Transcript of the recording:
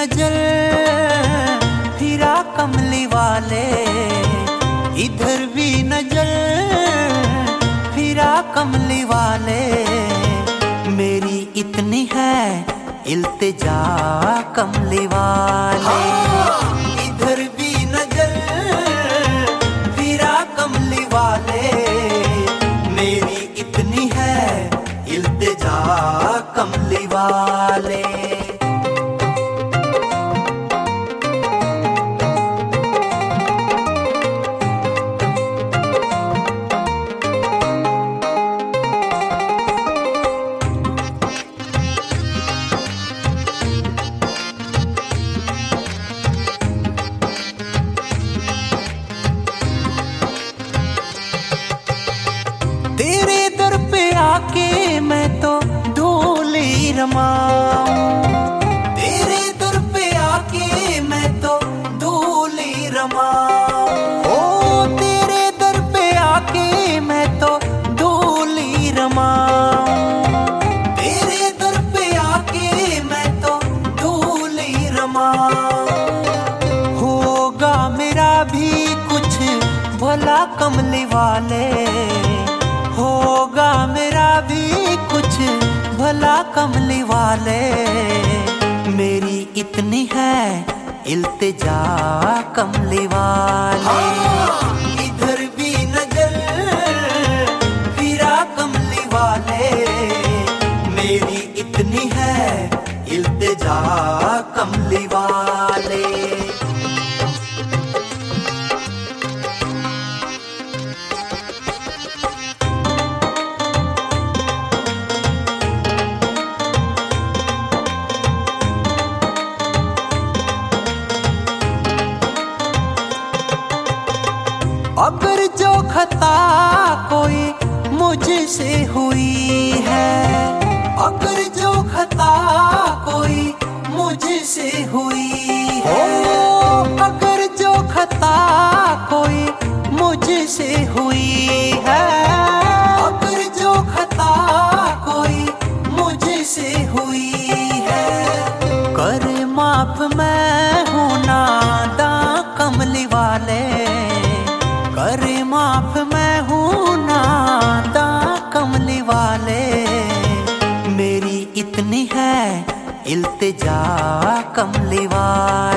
नजर फिरा कमली वाले, इधर भी नजर फिरा कमली वाले। मेरी इतनी है इल्तिजा कमली वाले, इधर भी नजर फिरा कमली वाले। मेरी इतनी है इल्तिजा कमली वाले। तेरे दर पे आके मैं तो डोली रमाऊं, तेरे दर पे आके मैं तो डोली रमाऊं। ओ तेरे दर पे आके मैं तो डोली रमाऊं, तेरे दर पे आके मैं तो डोली रमाऊं। होगा मेरा भी कुछ भला कमली वाले, होगा मेरा भी कुछ भला कमली वाले। मेरी इतनी है इल्तिजा कमली वाले, इधर भी नजर फिरा कमली वाले। मेरी इतनी है इल्तिजा कमली वाले। अगर जो खता कोई मुझसे हुई है, अगर जो खता कोई मुझसे हुई है, अगर जो खता कोई मुझसे हुई है, अगर जो खता कोई मुझसे हुई है। कर माफ मैं हूँ नादां कमली वाले, कर माफ मैं हूँ नादां कमली वाले। मेरी इतनी है इल्तिजा कमली वाले।